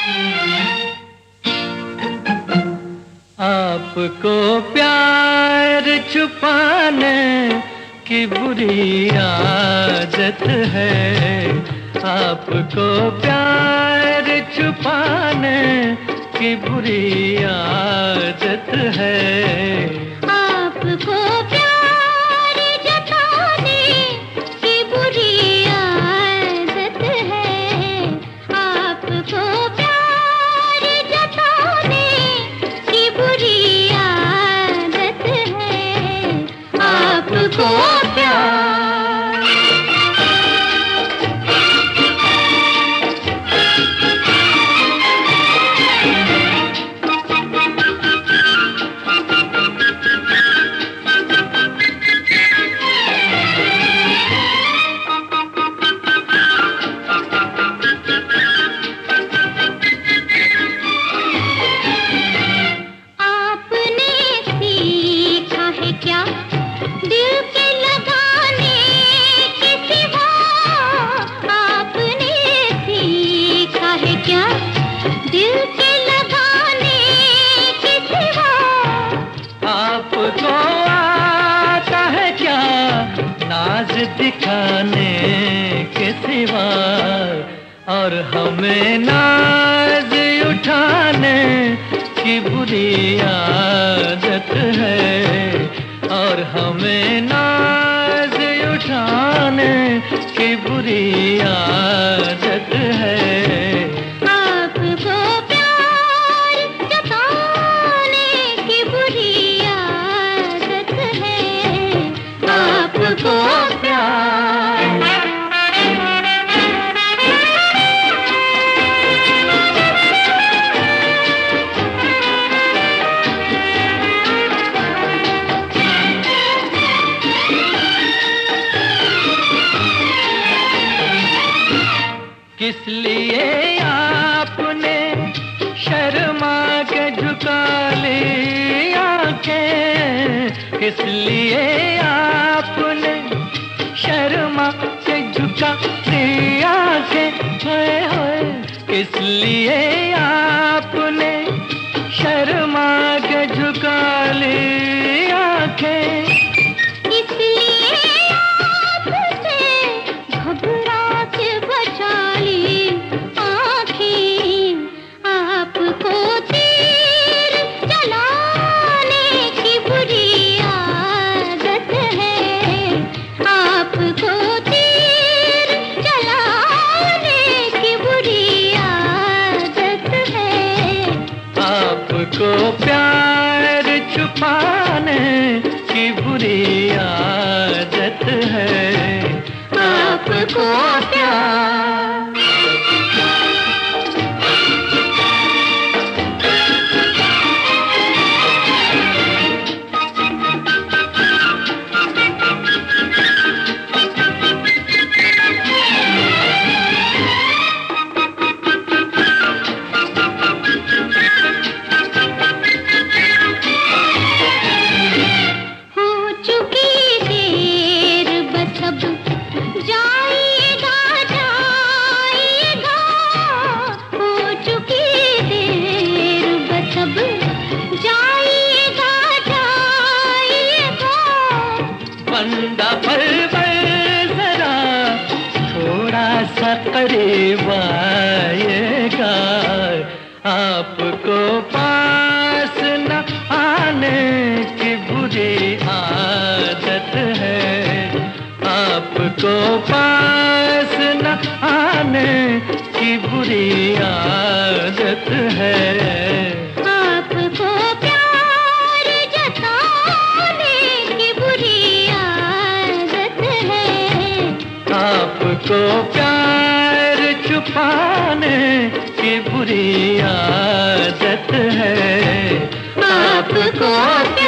आपको प्यार छुपाने की बुरी आदत है। आपको प्यार छुपाने की बुरी आदत है। आपको प्यार जताने की बुरी आदत है। आपको प्यार जताने की बुरी आदत है। आपको प्यार क्या दिल के लगाने के सिवा आपने सीखा है क्या? दिल के लगाने के सिवा आपको आता है क्या नाज दिखाने के सिवा? और हमें नाज उठाने की बुरी आदत है। और हमें नाज उठाने की बुरी आदत है। आपको प्यार जताने की बुरी आदत है। आपको किस लिए आपने शर्मा के झुका ली आंखें? किस लिए आपने शर्मा के झुका ली आंखें? होए होए किस लिए आपने शर्मा के झुका ली आंखें? आपको प्यार छुपाने की बुरी आदत है। आपको प्यार बंदा पल जरा थोड़ा सा करीब आएगा। आपको पास न आने की बुरी आदत है। आपको पास न आने की बुरी आदत है। आपको प्यार छुपाने की बुरी आदत है। आपको